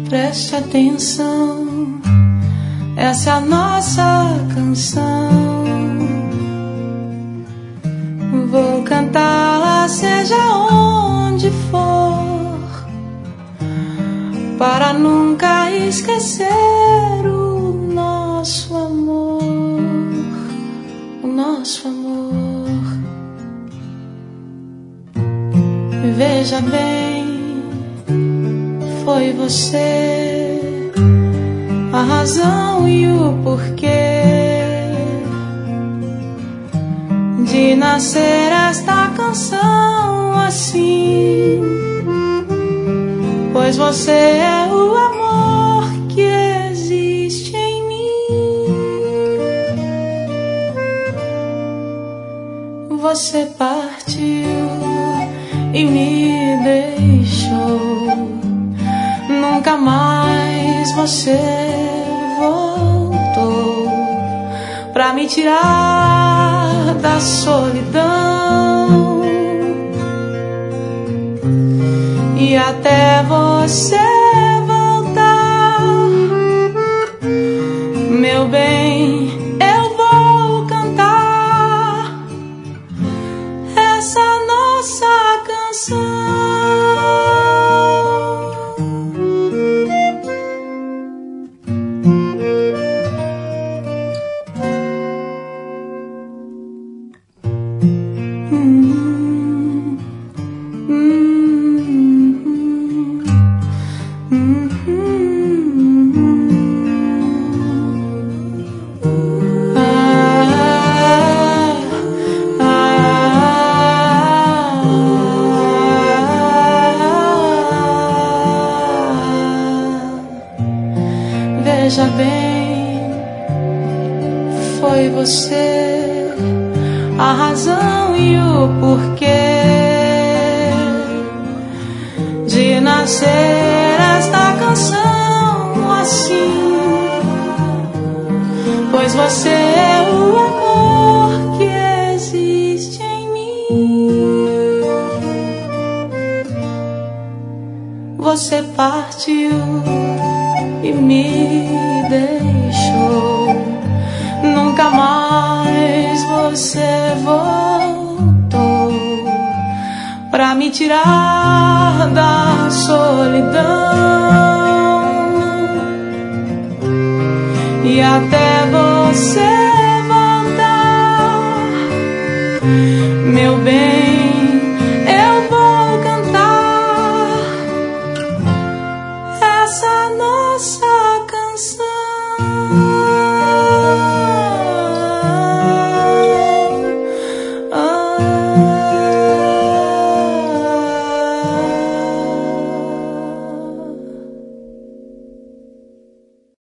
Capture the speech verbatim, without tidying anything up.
Preste atenção, essa é a nossa canção. Vou cantá-la seja onde for, para nunca esquecer o nosso amor, o nosso amor. Veja bem, foi você a razão e o porquê de nascer esta canção assim, pois você é o amor que existe em mim. Você partiu e me deixou, nunca mais você voltou pra me tirar da solidão. E até você voltar, meu bem, eu vou cantar essa nossa canção. Veja bem, foi você a razão e o porquê de nascer esta canção assim, pois você é o amor que existe em mim. Você partiu e me deixou, nunca mais você voltou pra me tirar da solidão. E até você voltar, meu bem, eu vou cantar essa nossa canção.